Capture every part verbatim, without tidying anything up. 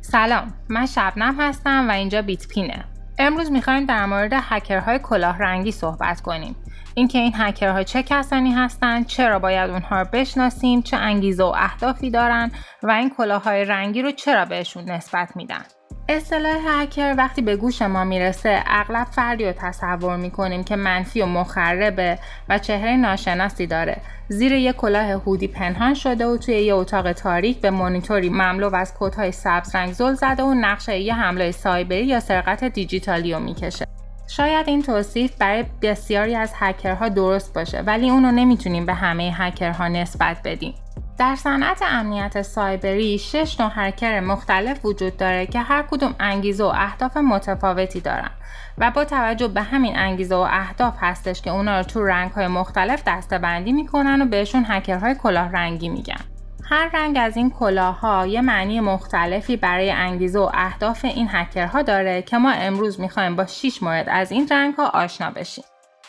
سلام، من شبنم هستم و اینجا بیت پینه. امروز میخوایم در مورد هکرهای کلاه رنگی صحبت کنیم. اینکه این هکرها چه کسانی هستند، چرا باید اونها رو بشناسیم، چه انگیزه و اهدافی دارن و این کلاههای رنگی رو چرا بهشون نسبت میدن. اصطلاح هکر وقتی به گوش ما میرسه اغلب فردی رو تصور میکنیم که منفی و مخربه و چهره ناشناسی داره، زیر یه کلاه هودی پنهان شده و توی یه اتاق تاریک به مانیتوری مملو از کدهای سبز رنگ زل زده و نقشه یه حمله سایبری یا سرقت دیجیتالی رو میکشه. شاید این توصیف برای بسیاری از هکرها درست باشه، ولی اونو نمیتونیم به همه هکرها نسبت بدیم. در صنعت امنیت سایبری شش نوع هکر مختلف وجود داره که هر کدوم انگیزه و اهداف متفاوتی دارن و با توجه به همین انگیزه و اهداف هستش که اونا رو تو رنگ‌های مختلف دسته‌بندی میکنن و بهشون هکرهای کلاه رنگی میگن. هر رنگ از این کلاه‌ها یه معنی مختلفی برای انگیزه و اهداف این هکرها داره که ما امروز میخوایم با شش مورد از این رنگ‌ها آشنا بشیم.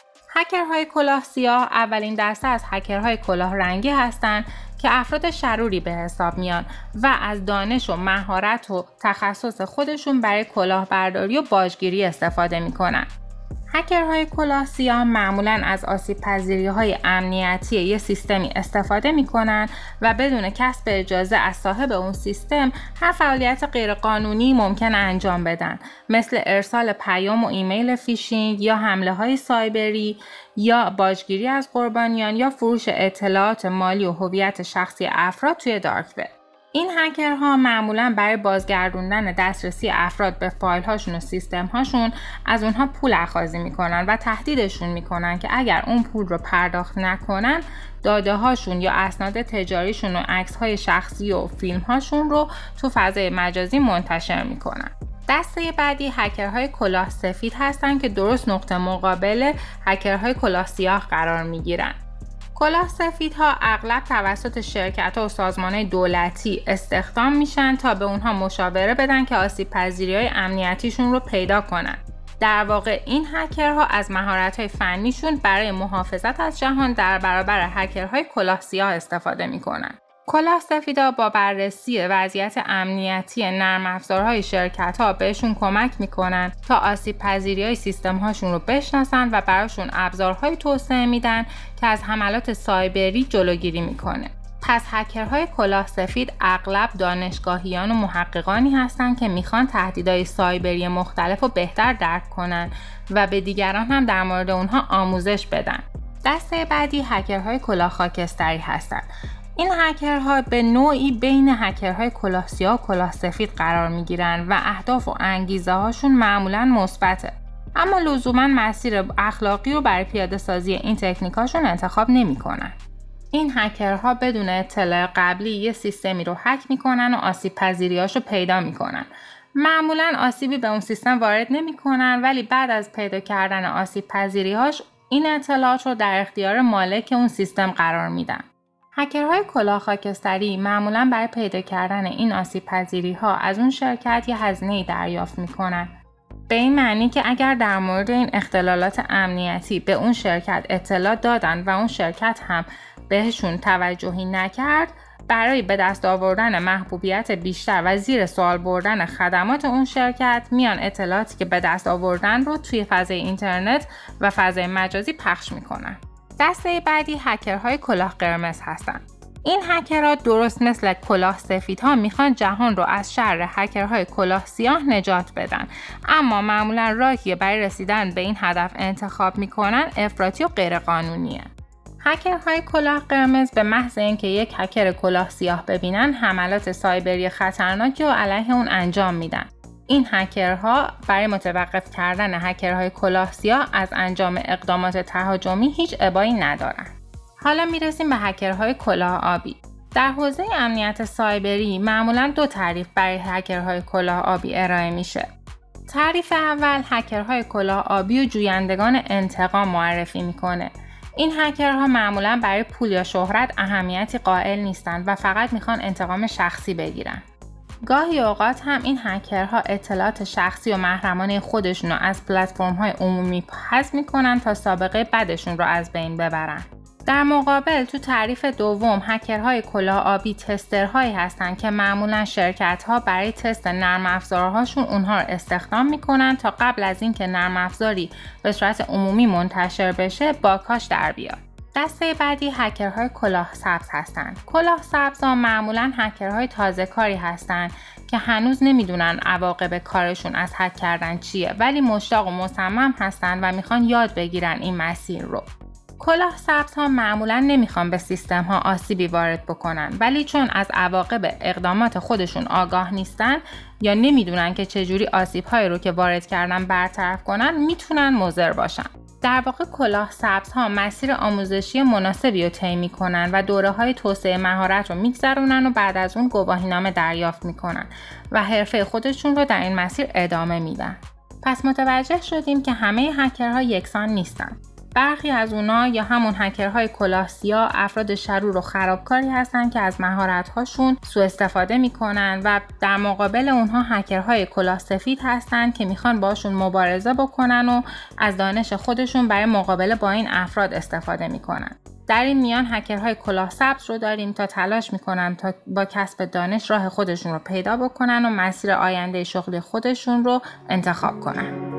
هکرهای کلاه سیاه اولین دسته از هکرهای کلاه رنگی هستند که افراد شروری به حساب میان و از دانش و مهارت و تخصص خودشون برای کلاهبرداری و باجگیری استفاده میکنن. هکرهای کلاه سیاه معمولاً از آسیب پذیری‌های امنیتی یه سیستمی استفاده میکنن و بدون کسب اجازه از صاحب اون سیستم هر فعالیت غیرقانونی ممکن انجام بدن، مثل ارسال پیام و ایمیل فیشینگ یا حمله‌های سایبری یا باجگیری از قربانیان یا فروش اطلاعات مالی و هویت شخصی افراد توی دارک وب. این هکرها معمولاً برای بازگردوندن دسترسی افراد به فایل‌هاشون و سیستم‌هاشون از اونها پول اخاذی میکنن و تهدیدشون میکنن که اگر اون پول رو پرداخت نکنن داده‌هاشون یا اسناد تجاریشون و عکس‌های شخصی و فیلم‌هاشون رو تو فضای مجازی منتشر میکنن. دسته بعدی هکرهای کلاه سفید هستن که درست نقطه مقابل هکرهای کلاه سیاه قرار میگیرن. کلاه سفیدها اغلب توسط شرکت‌ها و سازمان‌های دولتی استخدام میشن تا به اونها مشاوره بدن که آسیب پذیری‌های امنیتیشون رو پیدا کنن. در واقع این هکرها از مهارت‌های فنیشون برای محافظت از جهان در برابر هکرهای کلاه سیاه استفاده میکنن. کلاه سفیدا با بررسی وضعیت امنیتی نرم افزارهای شرکت‌ها بهشون کمک میکنن تا آسیب پذیری‌های سیستم‌هاشون رو بشناسن و براشون ابزارهای توسعه میدن که از حملات سایبری جلوگیری میکنه. پس هکرهای کلاه سفید اغلب دانشگاهیان و محققانی هستن که میخوان تهدیدهای سایبری مختلف رو بهتر درک کنن و به دیگران هم در مورد اونها آموزش بدن. دسته بعدی هکرهای کلاه خاکستری هستن. این هکرها به نوعی بین هکرهای کلاه سیاه و کلاه سفید قرار میگیرن و اهداف و انگیزه هاشون معمولاً مثبته، اما لزوماً مسیر اخلاقی رو برای پیاده سازی این تکنیکاشون انتخاب نمی کنن. این هکرها بدون اطلاع قبلی یه سیستمی رو هک میکنن و آسیب پذیریاشو پیدا میکنن. معمولاً آسیبی به اون سیستم وارد نمی کنن، ولی بعد از پیدا کردن آسیب پذیریهاش این اطلاعات رو در اختیار مالک اون سیستم قرار میدن. هکرهای کلاه خاکستری معمولاً برای پیدا کردن این آسیب پذیری‌ها از اون شرکت یه هزینه‌ای دریافت می‌کنن. به این معنی که اگر در مورد این اختلالات امنیتی به اون شرکت اطلاع دادن و اون شرکت هم بهشون توجهی نکرد، برای به دست آوردن محبوبیت بیشتر و زیر سوال بردن خدمات اون شرکت میان اطلاعاتی که به دست آوردن رو توی فضای اینترنت و فضای مجازی پخش می‌کنن. دسته بعدی هکرهای کلاه قرمز هستن. این هکرها درست مثل کلاه سفیدها میخوان جهان رو از شر هکرهای کلاه سیاه نجات بدن، اما معمولا راهی برای رسیدن به این هدف انتخاب میکنن افراطی و غیرقانونیه. هکرهای کلاه قرمز به محض اینکه یک هکر کلاه سیاه ببینن حملات سایبری خطرناکی رو علیه اون انجام میدن. این هکرها برای متوقف کردن هکرهای کلاه سیاه از انجام اقدامات تهاجمی هیچ ابایی ندارن. حالا میرسیم به هکرهای کلاه آبی. در حوزه امنیت سایبری معمولاً دو تعریف برای هکرهای کلاه آبی ارائه میشه. تعریف اول هکرهای کلاه آبی و جویندگان انتقام معرفی میکنه. این هکرها معمولاً برای پول یا شهرت اهمیتی قائل نیستن و فقط میخوان انتقام شخصی بگیرن. گاهی اوقات هم این هکرها اطلاعات شخصی و محرمانه خودشون رو از پلتفرم‌های عمومی حذف می‌کنن تا سابقه بدشون رو از بین ببرن. در مقابل تو تعریف دوم هکرهای کلاه آبی تسترهایی هستن که معمولا شرکت‌ها برای تست نرم افزارهاشون اونها رو استخدام میکنن تا قبل از اینکه نرم افزاری به صورت عمومی منتشر بشه باگ‌هاش در بیاد. دسته بعدی هکرهای کلاه سبز هستند. کلاه سبزها معمولاً هکرهای تازه کاری هستند که هنوز نمیدونن عواقب کارشون از هک کردن چیه، ولی مشتاق و مصمم هستن و میخوان یاد بگیرن این مسیر رو. کلاه سبزها معمولاً نمیخوان به سیستم ها آسیبی وارد بکنن، ولی چون از عواقب اقدامات خودشون آگاه نیستن یا نمیدونن که چجوری آسیب هایی رو که وارد کردن برطرف کنن میتونن مضر باشن. در واقع کلاه سبزها مسیر آموزشی مناسبی رو طی میکنن و دوره‌های توسعه مهارت رو میگذرونن و بعد از اون گواهینامه دریافت میکنن و حرفه خودشون رو در این مسیر ادامه میدن. پس متوجه شدیم که همه هکرها یکسان نیستن. برخی از اونا یا همون هکرهای کلاه سیاه افراد شرور و خرابکاری هستن که از مهارت‌هاشون سوء استفاده میکنن و در مقابل اونها هکرهای کلاه سفید هستن که میخوان باشون مبارزه بکنن و از دانش خودشون برای مقابله با این افراد استفاده میکنن. در این میان هکرهای کلاه سبز رو داریم تا تلاش میکنن تا با کسب دانش راه خودشون رو پیدا بکنن و مسیر آینده شغلی خودشون رو انتخاب کنن.